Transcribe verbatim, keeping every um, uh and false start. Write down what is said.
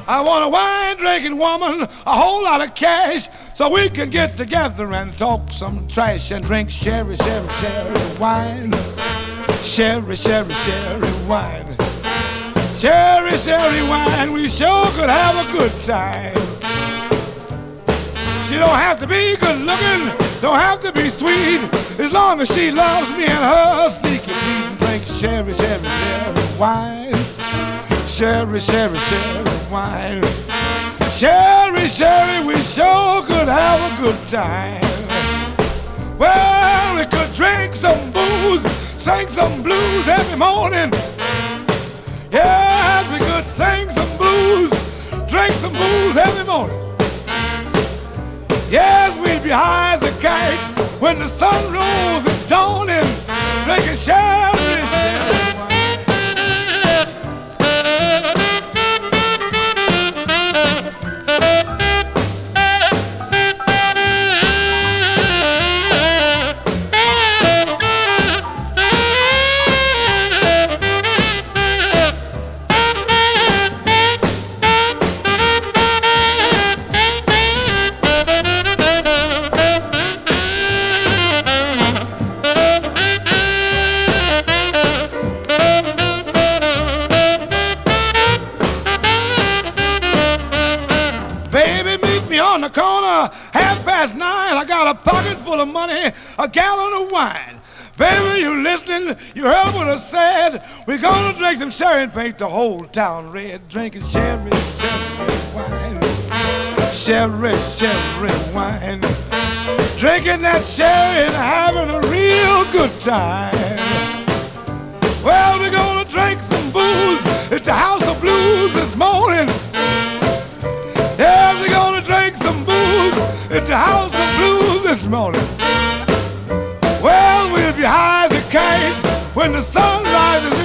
I want a wine-drinking woman, a whole lot of cash, so we can get together and talk some trash and drink sherry, sherry, sherry wine. Sherry, sherry, sherry wine. Sherry, sherry wine, we sure could have a good time. She don't have to be good looking, don't have to be sweet, as long as she loves me and her sneaky feet. Drink sherry, sherry, sherry wine. Sherry, sherry, sherry wine. Sherry, sherry, we sure could have a good time. Well, we could drink some booze, sing some blues every morning. Yes, we could sing some blues, drink some booze every morning. Yes, we'd be high as a kite when the sun rose at dawning, drinking sherry, sherry wine. On the corner, half past nine, I got a pocket full of money, a gallon of wine. Baby, you listening? You heard what I said. We're gonna drink some sherry and paint the whole town red. Drinking sherry, sherry wine. Sherry, sherry wine. Drinking that sherry and having a real good time. Well, we're gonna drink some booze at the House of Blues this morning. Yeah, we're gonna drink some booze at the House of Blues this morning. Well, we'll be high as a kite when the sun rises